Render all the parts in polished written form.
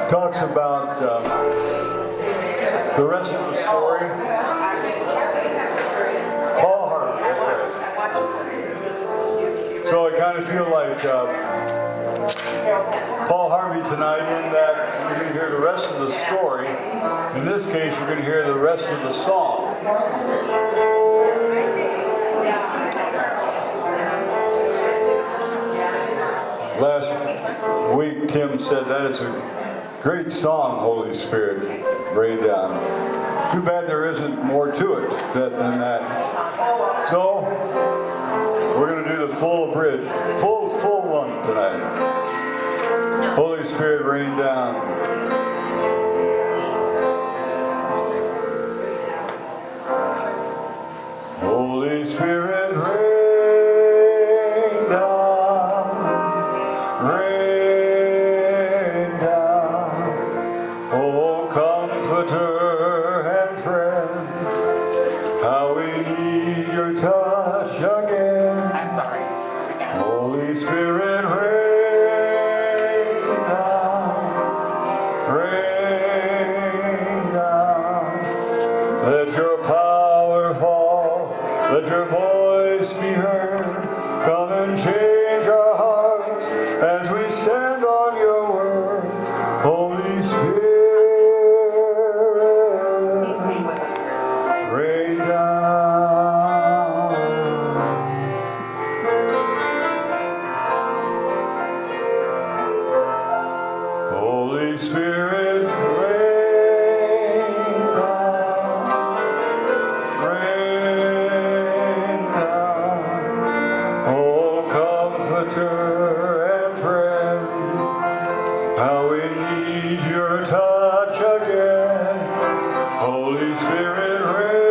talks about the rest of the story. Paul Harvey. So I kind of feel like Paul Harvey tonight, in that you're going to hear the rest of the story. In this case, you're going to hear the rest of the song. Last week, Tim said that is a great song, Holy Spirit, rain down. Too bad there isn't more to it than that. So, we're going to do the full bridge, full one tonight. Holy Spirit, rain down. Holy Spirit, rain down, rain down. Oh, comforter and friend, how we need your touch again. I'm sorry. Holy Spirit, rain down. Let your power fall, let your voice be heard. Come and change our hearts as we stand on your word. Holy Spirit, rain down. Holy Spirit, rain down, rain down. Oh, comforter and friend, how we need your touch again. Holy Spirit,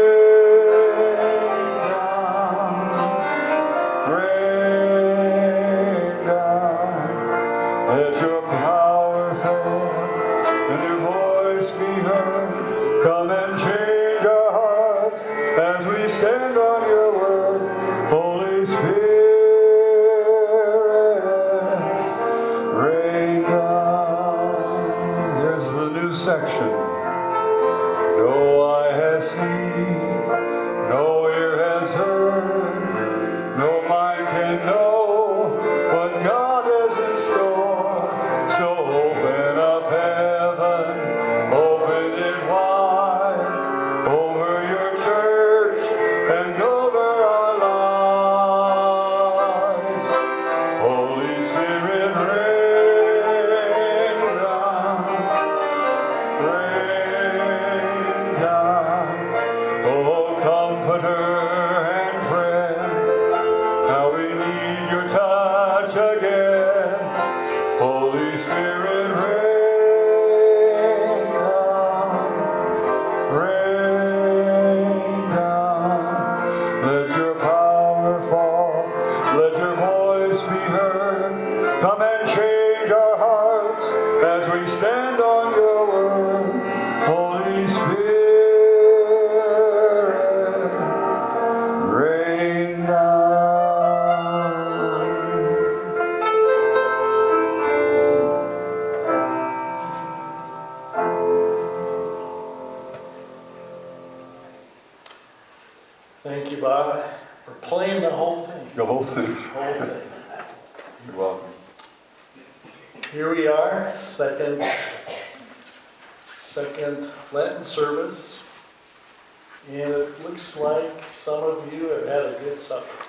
rain down. Let your power fall and your voice be heard. Come and change our hearts as we stand on your word. Holy Spirit, rain down. Here's the new section. No eye has seen, no ear has heard, no mind can know what God has in store. So open up heaven, open it wide over your church and over our lives. Holy Spirit, rain down, rain down. Oh, comforter and friend, how we need your touch again. Holy Spirit, rain down, rain down. Let your power fall, let your voice be heard. Come and change our hearts as we stand on your word. Holy Spirit, rain down. Thank you, Bob, for playing the whole thing. The whole thing. Whole thing. You're welcome. Here we are, second Lenten service, and it looks like some of you have had a good supper.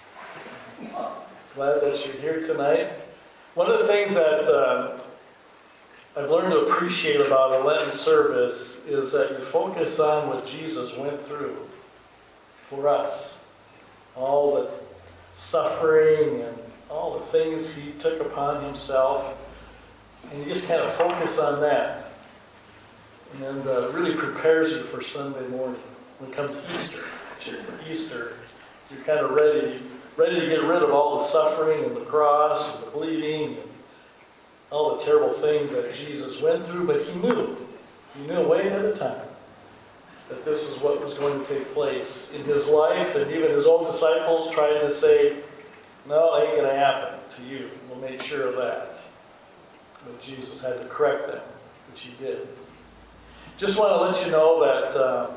Glad that you're here tonight. One of the things that I've learned to appreciate about a Lenten service is that you focus on what Jesus went through for us. All the suffering and all the things he took upon himself. And you just kind of focus on that. And really prepares you for Sunday morning. When it comes to Easter, you're kind of ready to get rid of all the suffering and the cross and the bleeding and all the terrible things that Jesus went through. But he knew way ahead of time that this is what was going to take place in his life. And even his own disciples trying to say, no, it ain't going to happen to you. We'll make sure of that. But Jesus had to correct them. which he did. Just want to let you know that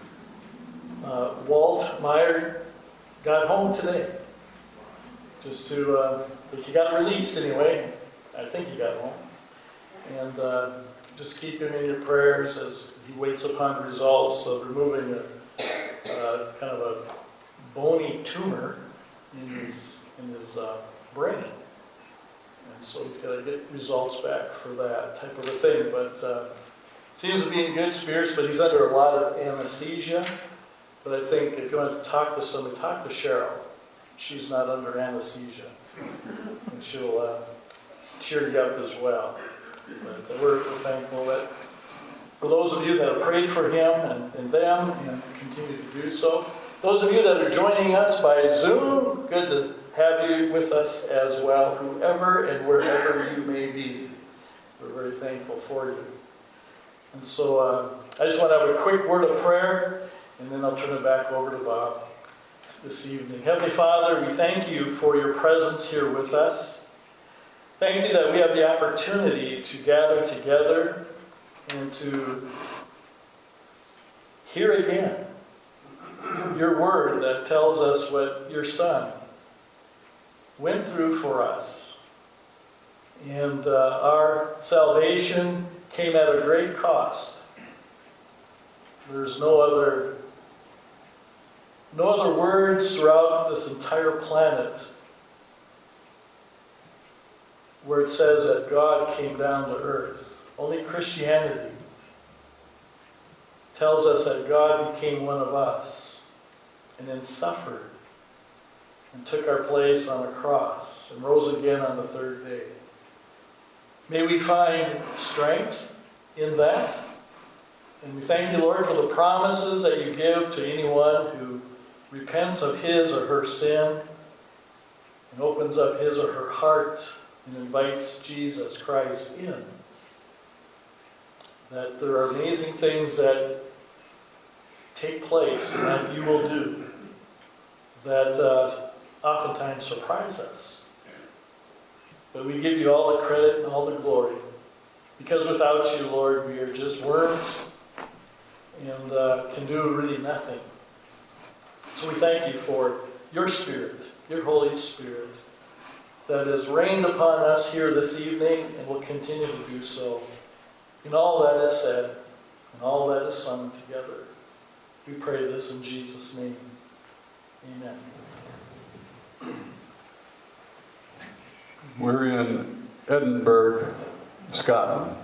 Walt Meyer got home today. Just to, he got released anyway. I think he got home. And just keep him in your prayers as he waits upon results of removing a kind of a bony tumor in his brain. And so he's got to get results back for that type of a thing. But seems to be in good spirits, but he's under a lot of anesthesia. But I think if you want to talk to somebody, talk to Cheryl. She's not under anesthesia. And she'll cheer you up as well. But we're thankful that for those of you that have prayed for him and them and continue to do so. Those of you that are joining us by Zoom, good to have you with us as well, whoever and wherever you may be. We're very thankful for you. And so I just want to have a quick word of prayer, and then I'll turn it back over to Bob this evening. Heavenly Father, we thank you for your presence here with us. Thank you that we have the opportunity to gather together and to hear again your word that tells us what your Son went through for us. And our salvation came at a great cost. There's no other words throughout this entire planet where it says that God came down to earth. Only Christianity tells us that God became one of us and then suffered and took our place on a cross and rose again on the third day. May we find strength in that. And we thank you, Lord, for the promises that you give to anyone who repents of his or her sin and opens up his or her heart and invites Jesus Christ in. That there are amazing things that take place and that you will do that oftentimes surprise us. But we give you all the credit and all the glory. Because without you, Lord, we are just worms and can do really nothing. So we thank you for your Spirit, your Holy Spirit, that has rained upon us here this evening and will continue to do so in all that is said and all that is sung together. We pray this in Jesus' name. Amen. We're in Edinburgh, Scotland.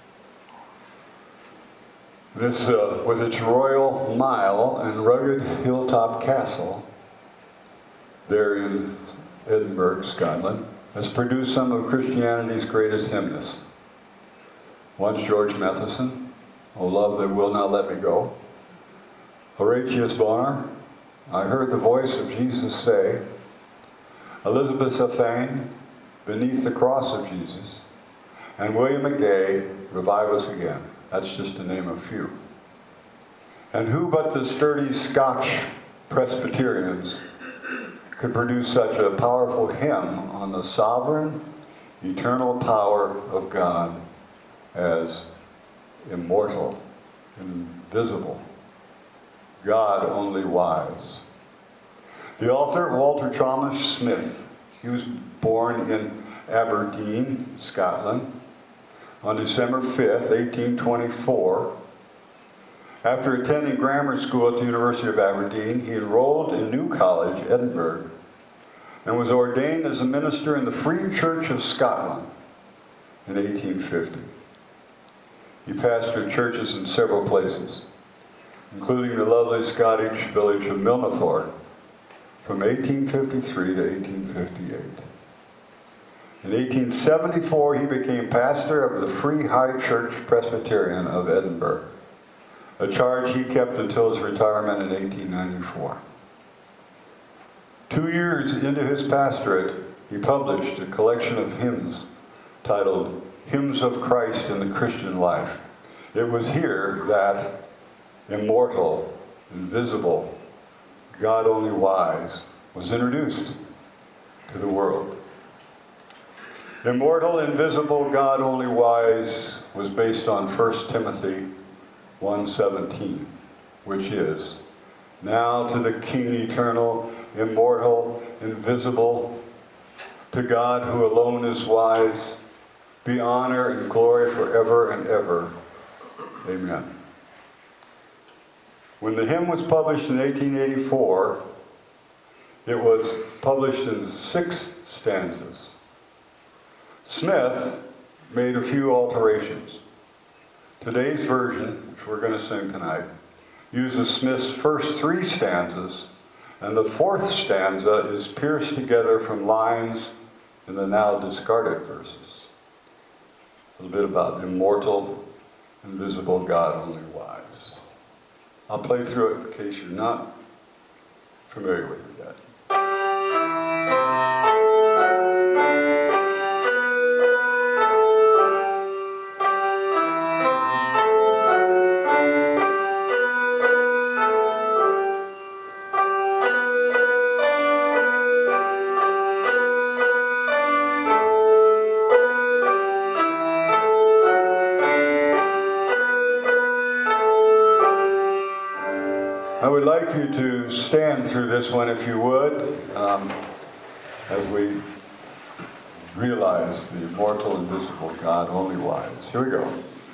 This, with its royal mile and rugged hilltop castle, there in Edinburgh, Scotland, has produced some of Christianity's greatest hymnists. Once George Matheson, O Love That Will Not Let Me Go. Horatius Bonar, I heard the voice of Jesus say. Elizabeth Safane, Beneath the Cross of Jesus. And William McGay, Revive Us Again. That's just to name a few. And who but the sturdy Scotch Presbyterians could produce such a powerful hymn on the sovereign, eternal power of God as immortal, invisible, God only wise. The author, Walter Thomas Smith, he was born in Aberdeen, Scotland, on December 5th, 1824. After attending grammar school at the University of Aberdeen, he enrolled in New College, Edinburgh, and was ordained as a minister in the Free Church of Scotland in 1850. He pastored churches in several places, including the lovely Scottish village of Milnathort from 1853 to 1858. In 1874, he became pastor of the Free High Church Presbyterian of Edinburgh, a charge he kept until his retirement in 1894. 2 years into his pastorate, he published a collection of hymns titled Hymns of Christ in the Christian Life. It was here that immortal, invisible, God only wise was introduced to the world. Immortal, invisible, God only wise was based on 1 Timothy 1:17, which is, now to the King eternal, immortal, invisible, to God who alone is wise, be honor and glory forever and ever. Amen. When the hymn was published in 1884, it was published in 6 stanzas. Smith made a few alterations. Today's version, which we're going to sing tonight, uses Smith's first 3 stanzas, and the 4th stanza is pierced together from lines in the now discarded verses. A little bit about immortal, invisible, God only wise. I'll play through it in case you're not familiar with it yet. I would like you to stand through this one if you would, as we realize the immortal, invisible, God only wise. Here we go.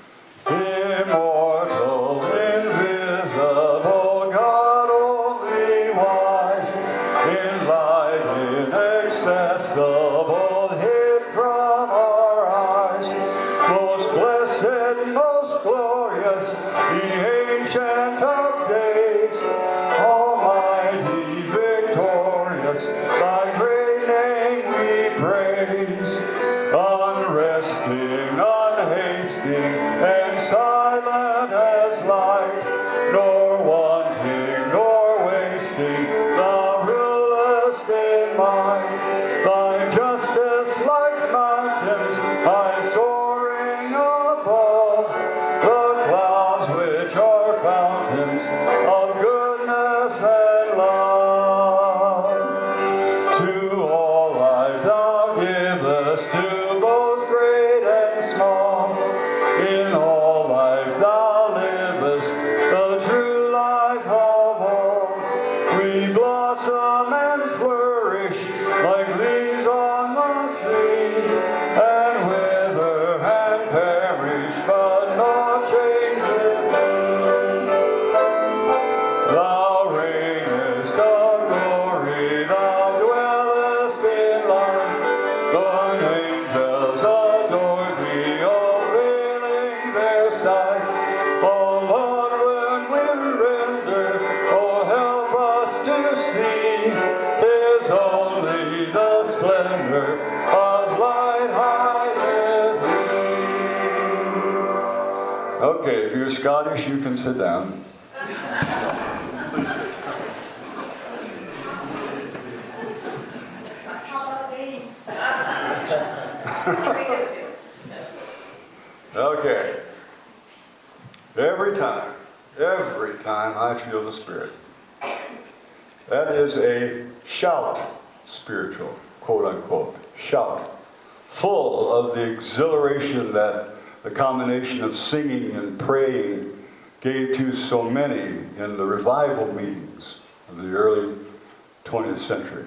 Immortal, invisible, God only wise, in light inaccessible, hid from our eyes, most blessed, most glorious, the ancient of days, almighty, victorious, thy great name we praise, unresting, unhasting, and silent as light, nor wanting, nor wasting, thou rulest in might, thy justice like mountains, high soaring above, the clouds which are fountains of goodness and love. To all life thou givest, to both great and small, in all life thou livest, the true life of all. We blossom and flourish like leaves on the trees, and wither and perish, but not changes. Thou reignest of glory, thou dwellest in light, the angels adore thee, all veiling their sight. Oh Lord, when we render, oh help us to see, 'tis only the splendor of light hideth thee. Okay, if you're Scottish, you can sit down. Okay. Every time I feel the Spirit. That is a shout spiritual, quote unquote, shout. Full of the exhilaration that the combination of singing and praying gave to so many in the revival meetings of the early 20th century.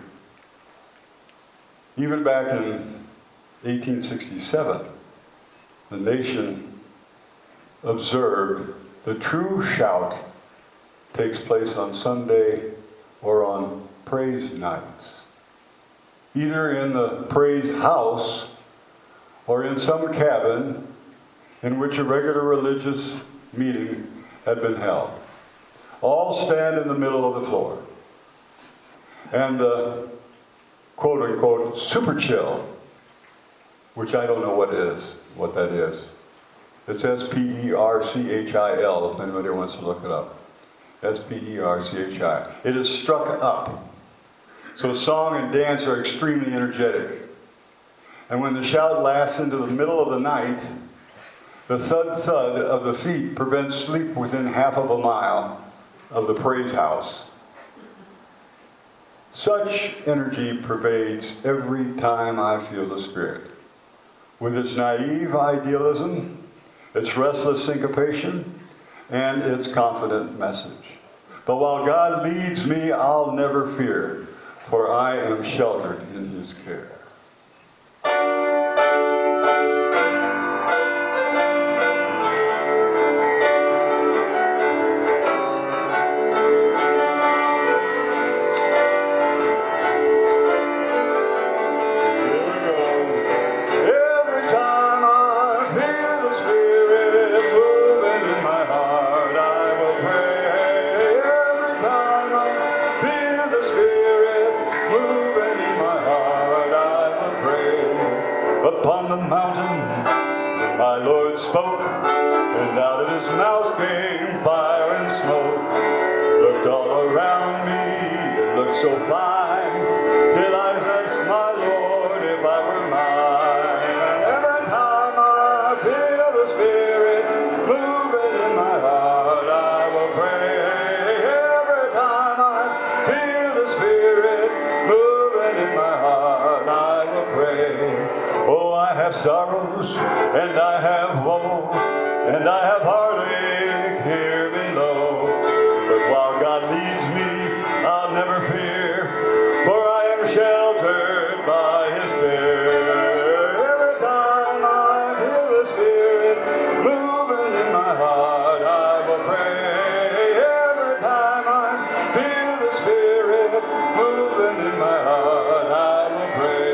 Even back in 1867, the nation observed the true shout takes place on Sunday or on praise nights, either in the praise house or in some cabin in which a regular religious meeting had been held. All stand in the middle of the floor. And the quote-unquote super chill, which I don't know what that is. It's S-P-E-R-C-H-I-L, if anybody wants to look it up. S-P-E-R-C-H-I. It is struck up. So song and dance are extremely energetic. And when the shout lasts into the middle of the night, the thud-thud of the feet prevents sleep within half of a mile of the praise house. Such energy pervades every time I feel the Spirit. with its naive idealism, its restless syncopation, and its confident message. But while God leads me, I'll never fear, for I am sheltered in his care. Upon the mountain, my Lord spoke, and out of his mouth came fire and smoke. Looked all around me, it looked so fine, till I asked my Lord if I were mine. And every time I feel the Spirit moving in my heart, I will pray. Every time I feel the Spirit moving in my heart, I will pray. Oh, I have sorrows, and I have woe, and I have heartache here below. But while God leads me, I'll never fear, for I am sheltered by his care. Every time I feel the Spirit moving in my heart, I will pray. Every time I feel the Spirit moving in my heart, I will pray.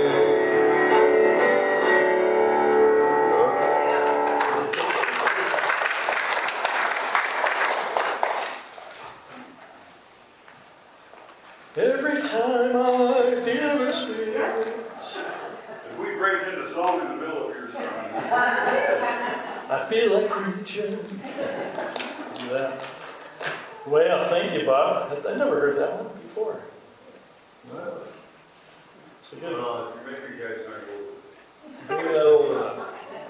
Every time I feel the Spirit. If we break into song in the middle of your sermon. I feel like preaching. Yeah. Well, thank you, Bob. I never heard that one before. It's a good one. Well, you make me guys aren't old. Maybe not old enough.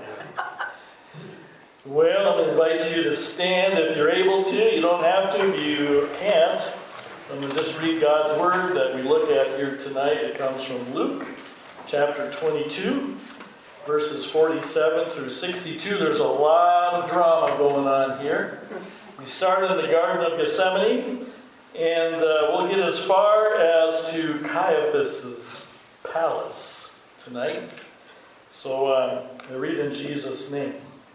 Well, I'm going to invite you to stand if you're able to. You don't have to if you can't. I'm going to just read God's Word that we look at here tonight. It comes from Luke chapter 22, verses 47 through 62. There's a lot of drama going on here. We started in the Garden of Gethsemane, and we'll get as far as to Caiaphas' palace tonight. So I read in Jesus' name.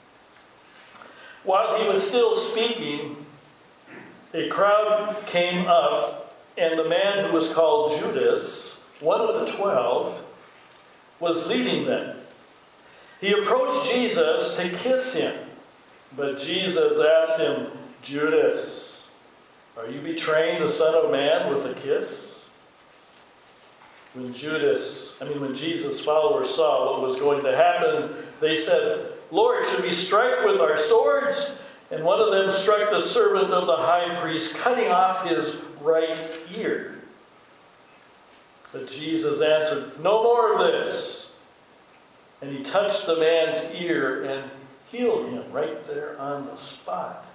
While he was still speaking, a crowd came up, and the man who was called Judas, one of the 12, was leading them. He approached Jesus to kiss him, but Jesus asked him, Judas, are you betraying the Son of Man with a kiss? When Jesus' followers saw what was going to happen, they said, Lord, should we strike with our swords? And one of them struck the servant of the high priest, cutting off his right ear. But Jesus answered, no more of this. And he touched the man's ear and healed him right there on the spot.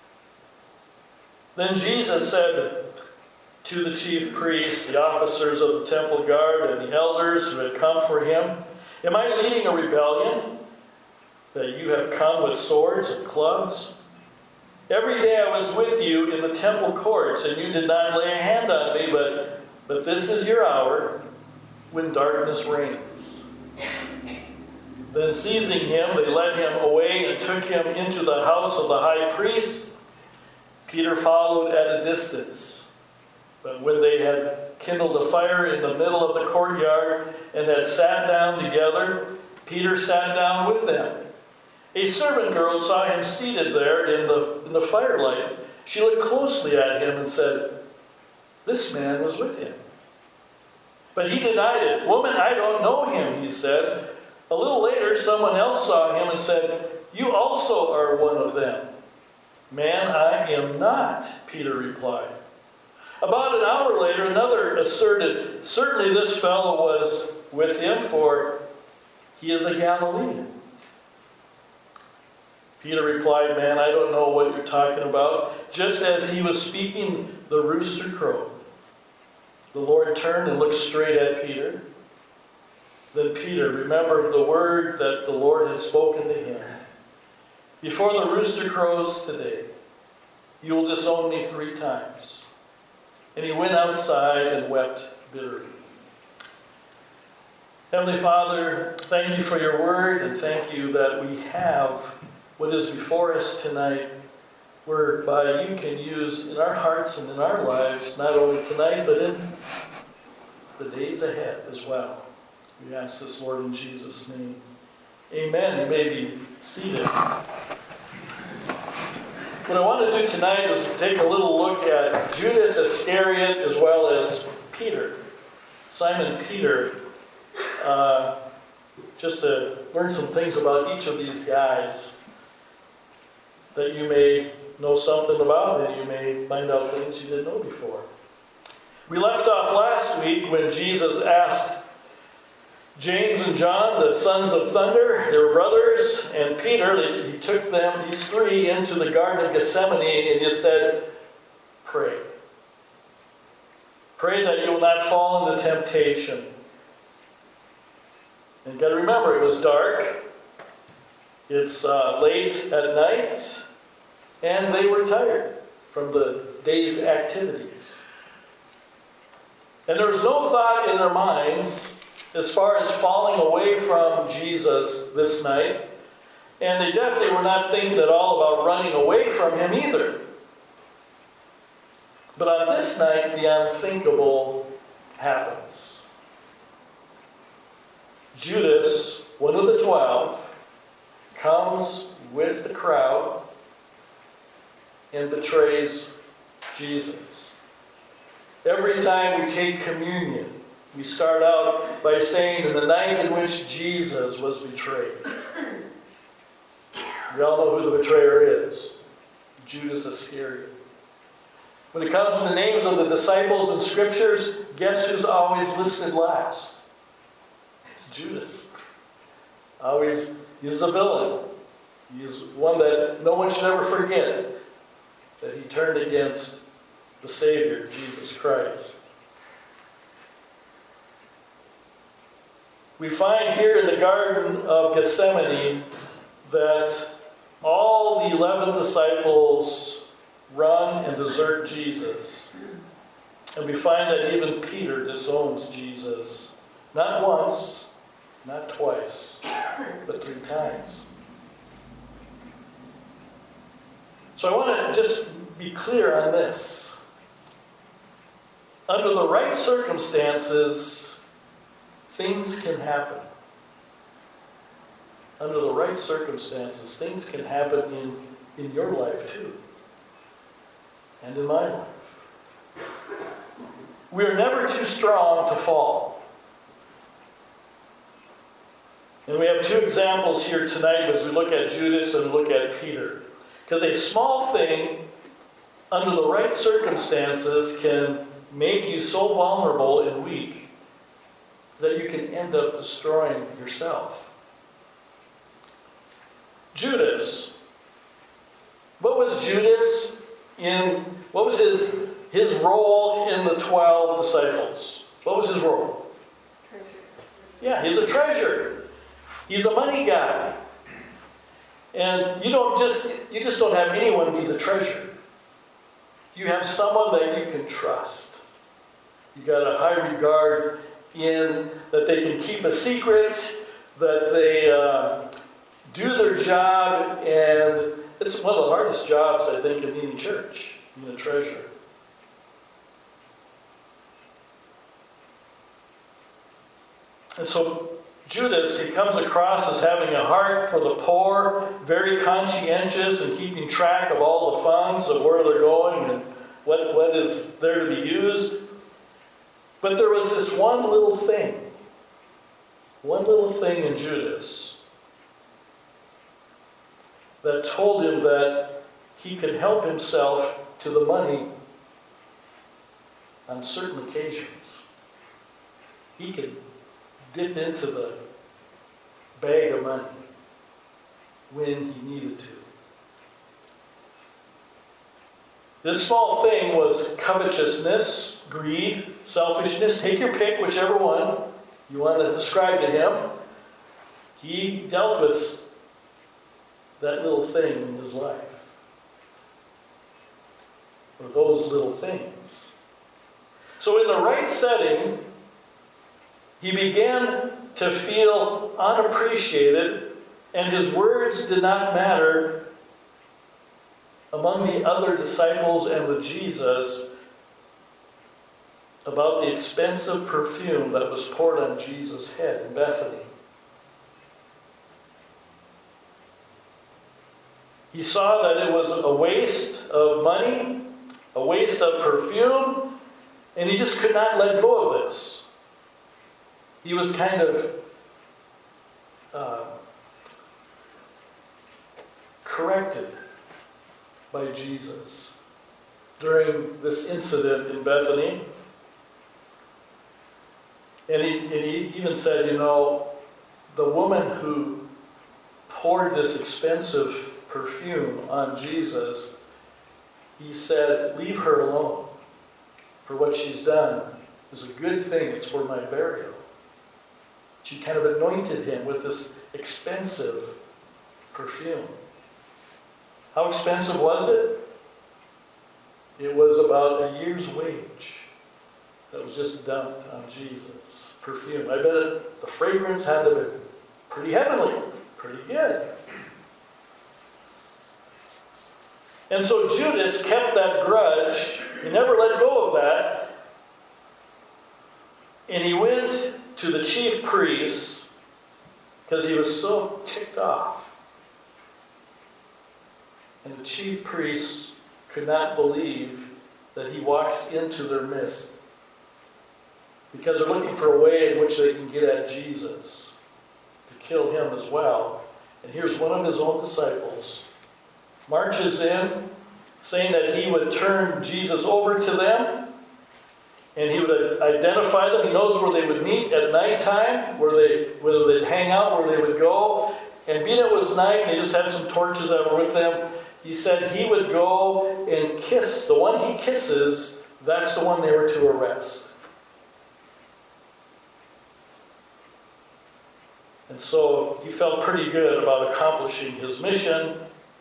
Then Jesus said to the chief priests, the officers of the temple guard, and the elders who had come for him, am I leading a rebellion that you have come with swords and clubs? Every day I was with you in the temple courts, and you did not lay a hand on me, but this is your hour when darkness reigns. Then seizing him, they led him away and took him into the house of the high priest. Peter followed at a distance. But when they had kindled a fire in the middle of the courtyard and had sat down together, Peter sat down with them. A servant girl saw him seated there in the firelight. She looked closely at him and said, this man was with him. But he denied it. Woman, I don't know him, he said. A little later, someone else saw him and said, you also are one of them. Man, I am not, Peter replied. About an hour later, another asserted, certainly this fellow was with him, for he is a Galilean. Peter replied, man, I don't know what you're talking about. Just as he was speaking, the rooster crowed. The Lord turned and looked straight at Peter. Then Peter remembered the word that the Lord had spoken to him. Before the rooster crows today, you will disown me 3 times. And he went outside and wept bitterly. Heavenly Father, thank you for your word, and thank you that we have what is before us tonight, whereby you can use in our hearts and in our lives, not only tonight, but in the days ahead as well. We ask this, Lord, in Jesus' name. Amen. You may be seated. What I want to do tonight is take a little look at Judas Iscariot as well as Peter, Simon Peter, just to learn some things about each of these guys that you may know something about, and you may find out things you didn't know before. We left off last week when Jesus asked James and John, the sons of thunder, their brothers, and Peter, he took them, these 3, into the Garden of Gethsemane and just said, pray. Pray that you will not fall into temptation. And you've got to remember, it was dark, it's late at night, and they were tired from the day's activities. And there was no thought in their minds as far as falling away from Jesus this night. And they definitely were not thinking at all about running away from him either. But on this night, the unthinkable happens. Judas, one of the 12, comes with the crowd and betrays Jesus. Every time we take communion, we start out by saying, in the night in which Jesus was betrayed. We all know who the betrayer is. Judas Iscariot. When it comes to the names of the disciples in Scriptures, guess who's always listed last? It's Judas. He's a villain. He's one that no one should ever forget, that he turned against the Savior, Jesus Christ. We find here in the Garden of Gethsemane that all the 11 disciples run and desert Jesus. And we find that even Peter disowns Jesus. Not once, not twice, but 3 times. So I want to just be clear on this. Under the right circumstances, things can happen. Under the right circumstances, things can happen in your life too. And in my life. We are never too strong to fall. And we have 2 examples here tonight as we look at Judas and look at Peter. Because a small thing, under the right circumstances, can make you so vulnerable and weak that you can end up destroying yourself. Judas. What was Judas in? What was his role in the 12 disciples? What was his role? Treasure. Yeah, he's a treasure. He's a money guy. And you just don't have anyone be the treasure. You have someone that you can trust. You got a high regard in that they can keep a secret, that they do their job, and it's one of the hardest jobs, I think, in any church, being a treasurer. And so Judas, he comes across as having a heart for the poor, very conscientious and keeping track of all the funds of where they're going and what is there to be used. But there was this one little thing in Judas that told him that he could help himself to the money on certain occasions. He could dip into the bag of money when he needed to. This small thing was covetousness, greed, selfishness. Take your pick, whichever one you want to describe to him, he dealt with that little thing in his life. Or those little things. So in the right setting, he began to feel unappreciated, and his words did not matter among the other disciples and with Jesus about the expensive perfume that was poured on Jesus' head in Bethany. He saw that it was a waste of money, a waste of perfume, and he just could not let go of this. He was kind of corrected by Jesus during this incident in Bethany. And he even said, the woman who poured this expensive perfume on Jesus, he said, leave her alone. For what she's done is a good thing. It's for my burial. She kind of anointed him with this expensive perfume. How expensive was it? It was about a year's wage that was just dumped on Jesus' perfume. I bet the fragrance had to be pretty heavenly, pretty good. And so Judas kept that grudge. He never let go of that. And he went to the chief priests because he was so ticked off. And the chief priests could not believe that he walks into their midst, because they're looking for a way in which they can get at Jesus, to kill him as well. And here's one of his own disciples marches in, saying that he would turn Jesus over to them, and he would identify them. He knows where they would meet at nighttime, whether they'd hang out, where they would go. And being it was night, and they just had some torches that were with them, he said he would go and kiss. The one he kisses, that's the one they were to arrest. And so he felt pretty good about accomplishing his mission.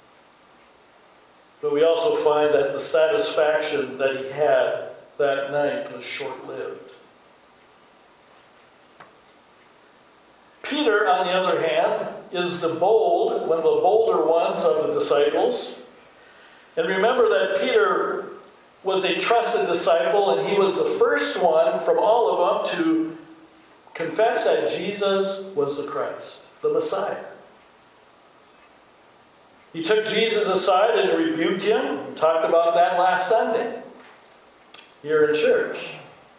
But we also find that the satisfaction that he had that night was short-lived. Peter, on the other hand, is one of the bolder ones of the disciples. And remember that Peter was a trusted disciple, and he was the first one from all of them to confess that Jesus was the Christ, the Messiah. He took Jesus aside and rebuked him. We talked about that last Sunday here in church.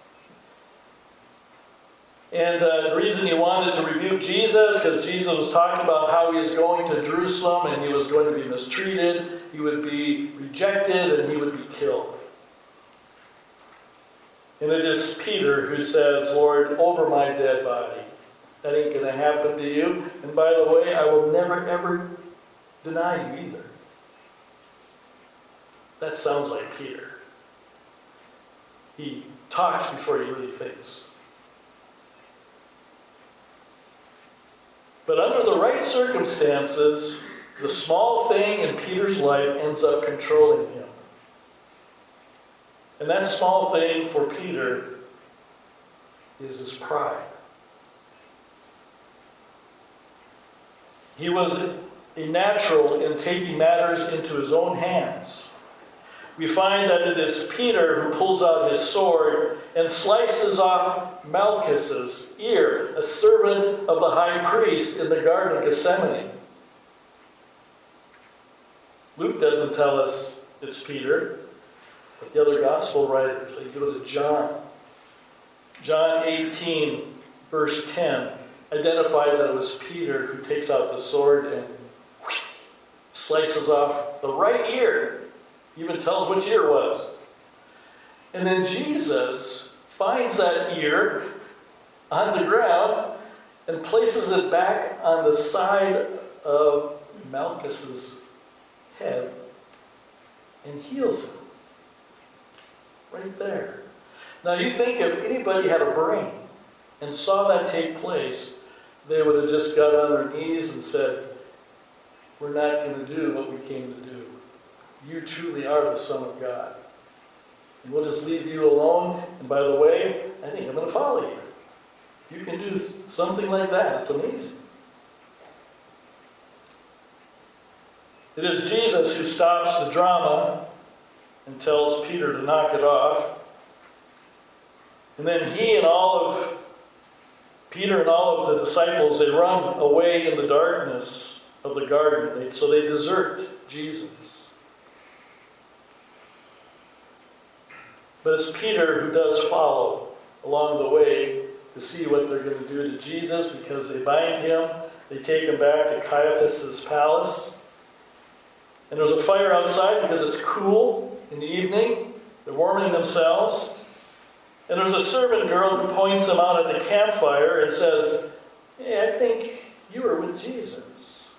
And the reason he wanted to rebuke Jesus, because Jesus was talking about how he was going to Jerusalem and he was going to be mistreated, he would be rejected, and he would be killed. And it is Peter who says, Lord, over my dead body. That ain't going to happen to you. And by the way, I will never, ever deny you either. That sounds like Peter. He talks before he really thinks. But under the right circumstances, the small thing in Peter's life ends up controlling him. And that small thing for Peter is his pride. He was a natural in taking matters into his own hands. We find that it is Peter who pulls out his sword and slices off Malchus's ear, a servant of the high priest in the Garden of Gethsemane. Luke doesn't tell us it's Peter, but the other gospel writers, they go to John. John 18, verse 10, identifies that it was Peter who takes out the sword and slices off the right ear. Even tells which ear it was. And then Jesus finds that ear on the ground and places it back on the side of Malchus's head and heals him. Right there. Now you think if anybody had a brain and saw that take place, they would have just got on their knees and said, we're not going to do what we came to do. You truly are the Son of God. And we'll just leave you alone. And by the way, I think I'm going to follow you. You can do something like that. It's amazing. It is Jesus who stops the drama and tells Peter to knock it off. And then Peter and all of the disciples, they run away in the darkness of the garden. So they desert Jesus. But it's Peter who does follow along the way to see what they're going to do to Jesus, because they bind him. They take him back to Caiaphas' palace. And there's a fire outside because it's cool in the evening. They're warming themselves. And there's a servant girl who points them out at the campfire and says, hey, I think you were with Jesus.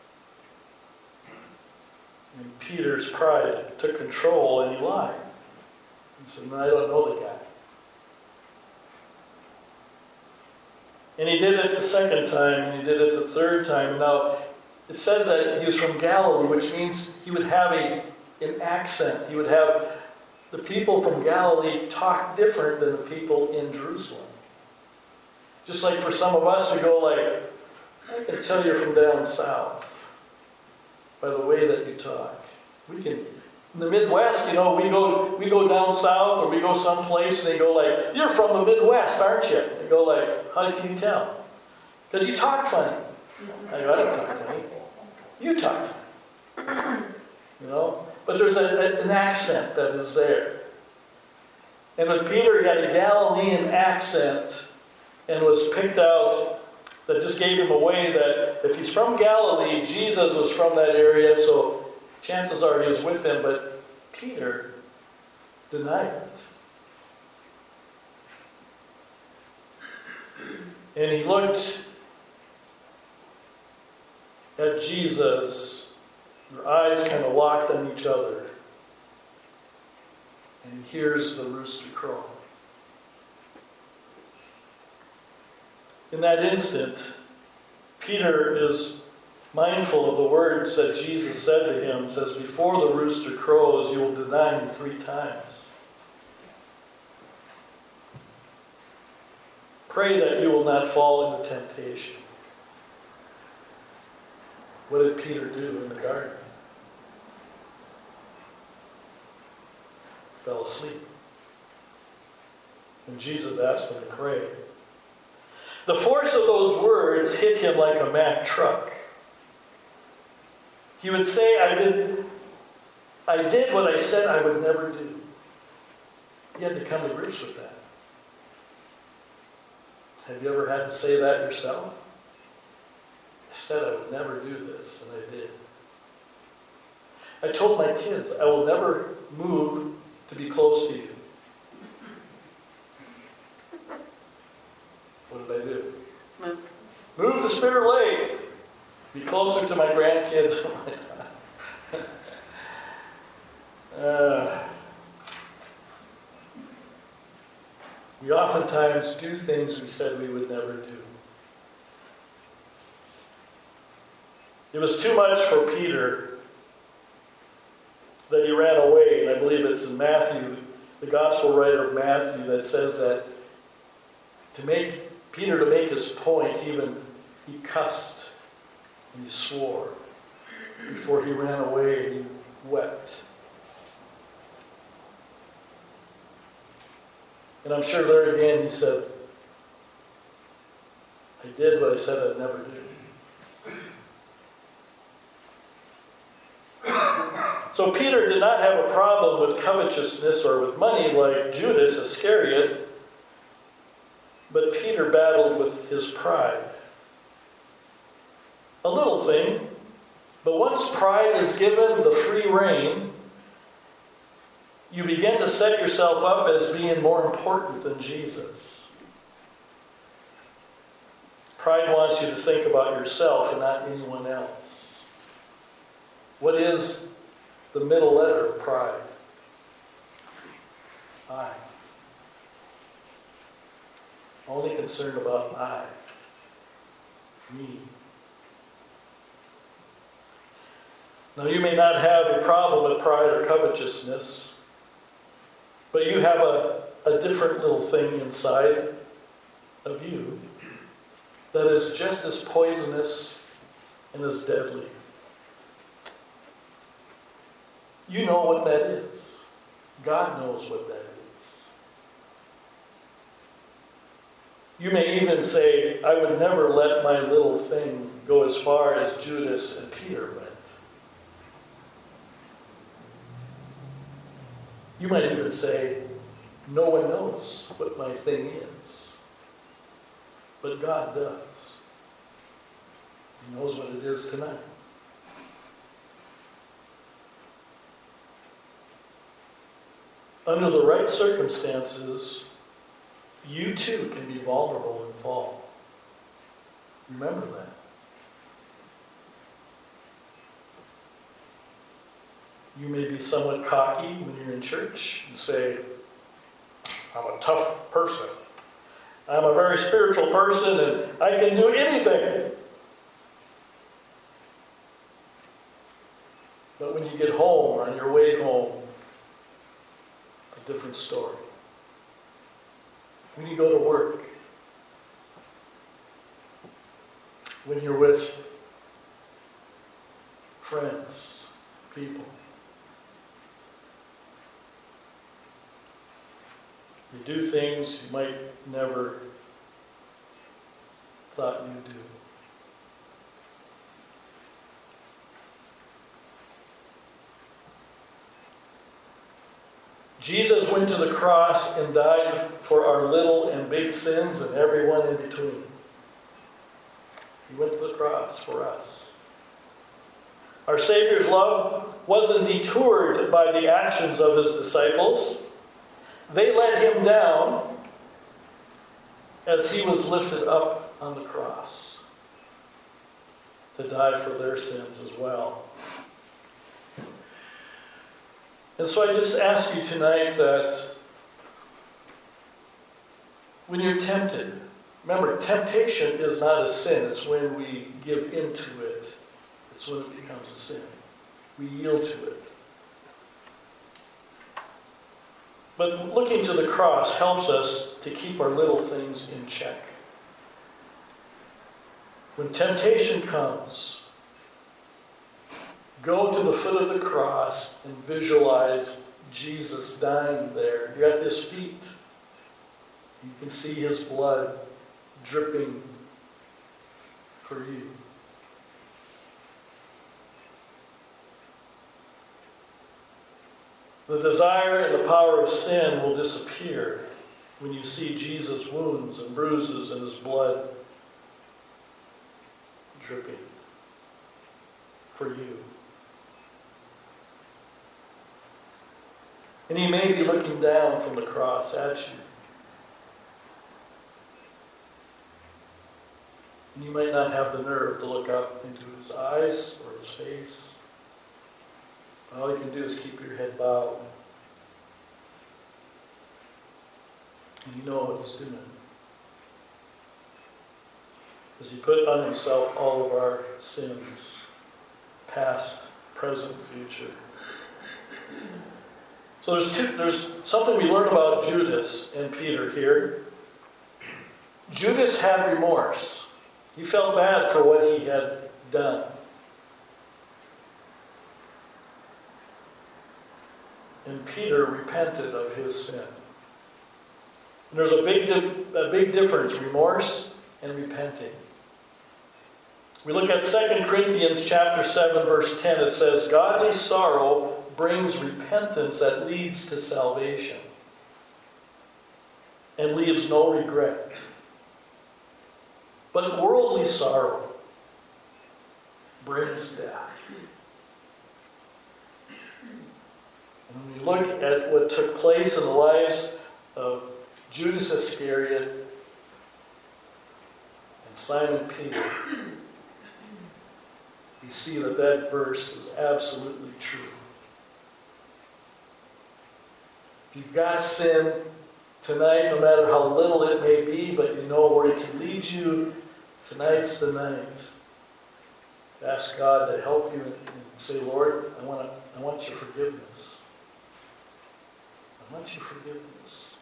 And Peter's pride took control and he lied. He said, no, I don't know the guy. And he did it the second time, and he did it the third time. Now, it says that he was from Galilee, which means he would have an accent. He would have the people from Galilee talk different than the people in Jerusalem. Just like for some of us, we go like, I can tell you're from down south by the way that you talk. We can, in the Midwest, we go down south or we go someplace and they go like, you're from the Midwest, aren't you? They go like, how can you tell? Because you talk funny. I go, I don't talk funny. You talk funny. But there's an accent that is there. And with Peter, he had a Galilean accent and was picked out that just gave him away that if he's from Galilee, Jesus was from that area, so chances are he was with them. But Peter denied it. And he looked at Jesus. Their eyes kind of locked on each other. And he hears the rooster crow. In that instant, Peter is mindful of the words that Jesus said to him. It says, before the rooster crows, you will deny me 3 times. Pray that you will not fall into temptation. What did Peter do in the garden? Fell asleep. And Jesus asked him to pray. The force of those words hit him like a Mack truck. He would say, I did what I said I would never do. He had to come to grips with that. Have you ever had to say that yourself? I said I would never do this, and I did. I told my kids, I will never move to be close to you. What did I do? Move to Spirit Lake. Be closer to my grandkids. We oftentimes do things we said we would never do. It was too much for Peter that he ran away. And I believe it's in Matthew, the gospel writer of Matthew, that says that Peter to make his point, he cussed and he swore before he ran away and he wept. And I'm sure there again he said, I did what I said I'd never do. So Peter did not have a problem with covetousness or with money like Judas Iscariot, but Peter battled with his pride. A little thing, but once pride is given the free rein, you begin to set yourself up as being more important than Jesus. Pride wants you to think about yourself and not anyone else. What is the middle letter of pride? I. only concerned about me. Now, you may not have a problem with pride or covetousness, but you have a different little thing inside of you that is just as poisonous and as deadly. You know what that is. God knows what that is. You may even say, I would never let my little thing go as far as Judas and Peter went. You might even say, no one knows what my thing is. But God does. He knows what it is tonight. Under the right circumstances, you too can be vulnerable and fall. Remember that. You may be somewhat cocky when you're in church and say, I'm a tough person. I'm a very spiritual person and I can do anything. But when you get home or on your way home, a different story. When you go to work, when you're with friends, people, you do things you might never thought you'd do. Jesus went to the cross and died for our little and big sins and everyone in between. He went to the cross for us. Our Savior's love wasn't detoured by the actions of his disciples. They let him down as he was lifted up on the cross to die for their sins as well. And so I just ask you tonight that when you're tempted, remember, temptation is not a sin. It's when we give into it. It's when it becomes a sin. We yield to it. But looking to the cross helps us to keep our little things in check. When temptation comes, go to the foot of the cross and visualize Jesus dying there. You're at his feet. You can see his blood dripping for you. The desire and the power of sin will disappear when you see Jesus' wounds and bruises and his blood dripping for you. And he may be looking down from the cross at you. And you might not have the nerve to look up into his eyes or his face. All you can do is keep your head bowed. And you know what he's doing. As he put on himself all of our sins, past, present, future. So there's something we learn about Judas and Peter here. Judas had remorse. He felt bad for what he had done. And Peter repented of his sin. And there's a big difference, remorse and repenting. We look at 2 Corinthians chapter 7, verse 10. It says, godly sorrow brings repentance that leads to salvation and leaves no regret. But worldly sorrow brings death. And when we look at what took place in the lives of Judas Iscariot and Simon Peter, you see that verse is absolutely true. If you've got sin, tonight, no matter how little it may be, but you know where He can lead you. Tonight's the night. Ask God to help you and say, Lord, I want your forgiveness. I want your forgiveness.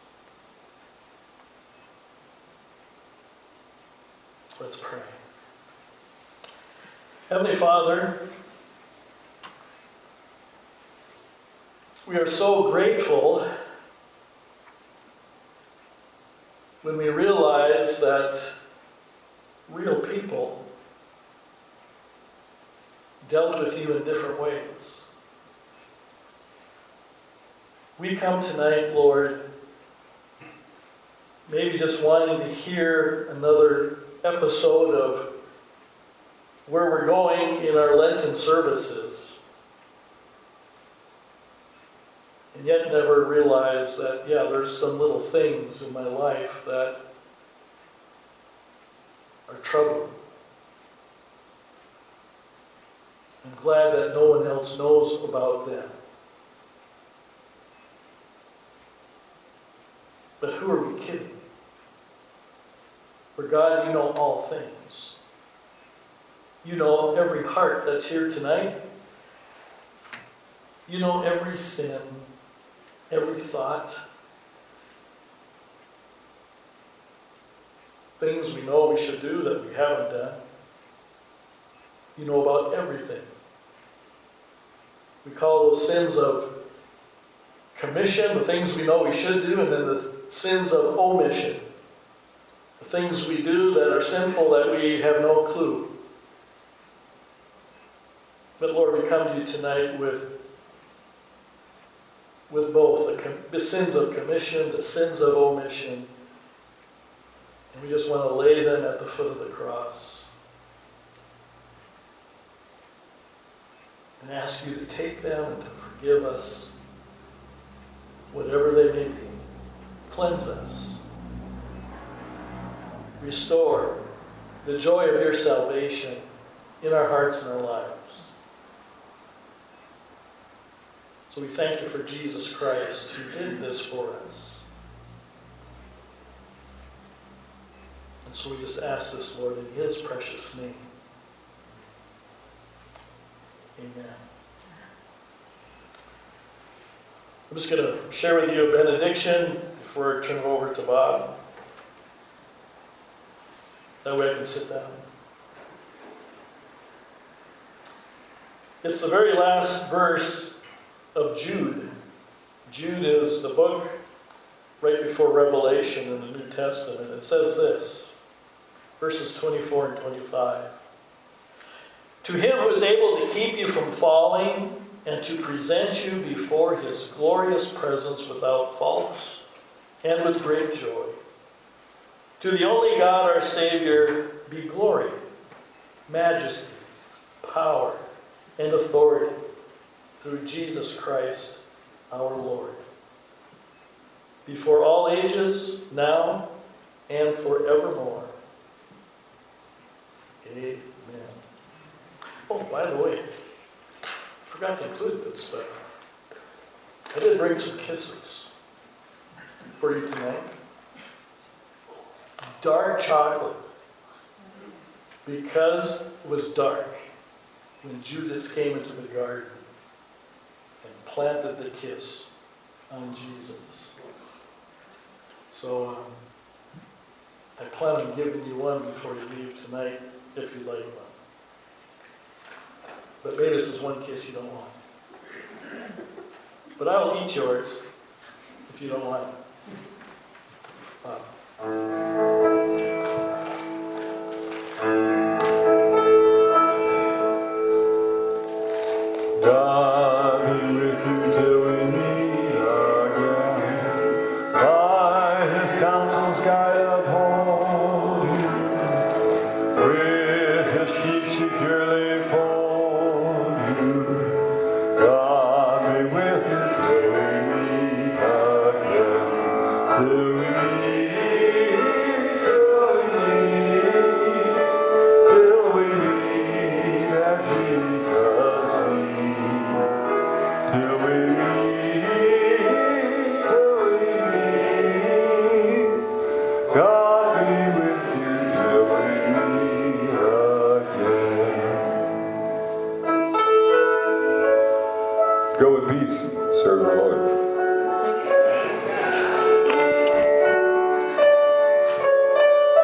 Let's pray. Heavenly Father, we are so grateful when we realize that real people dealt with you in different ways. We come tonight, Lord, maybe just wanting to hear another episode of where we're going in our Lenten services, and yet never realize that, there's some little things in my life that are troubling. I'm glad that no one else knows about them. But who are we kidding? For God, you know all things. You know every heart that's here tonight. You know every sin, every thought. Things we know we should do that we haven't done. You know about everything. We call those sins of commission, the things we know we should do, and then the sins of omission. The things we do that are sinful that we have no clue. But Lord, we come to you tonight with both the sins of commission, the sins of omission, and we just want to lay them at the foot of the cross and ask you to take them and to forgive us, whatever they may be. Cleanse us. Restore the joy of your salvation in our hearts and our lives. So we thank you for Jesus Christ who did this for us. And so we just ask this, Lord, in his precious name. Amen. I'm just going to share with you a benediction before I turn it over to Bob. That way I can sit down. It's the very last verse of Jude. Jude is the book right before Revelation in the New Testament. It says this, verses 24 and 25. To him who is able to keep you from falling and to present you before his glorious presence without faults and with great joy. To the only God our Savior be glory, majesty, power, and authority through Jesus Christ our Lord, before all ages, now and forevermore. Amen. Oh, by the way, forgot to include this stuff. I did bring some kisses for you tonight. Dark chocolate, because it was dark when Judas came into the garden and planted the kiss on Jesus. So I plan on giving you one before you leave tonight, if you'd like one. But maybe this is one kiss you don't want. But I'll eat yours if you don't want it. God be with you till we meet again. By his counsel's guide uphold you. With his sheep securely fold you. God be with you till we meet again. Till we meet. Till we meet at Jesus' feet. Till we meet serve the Lord.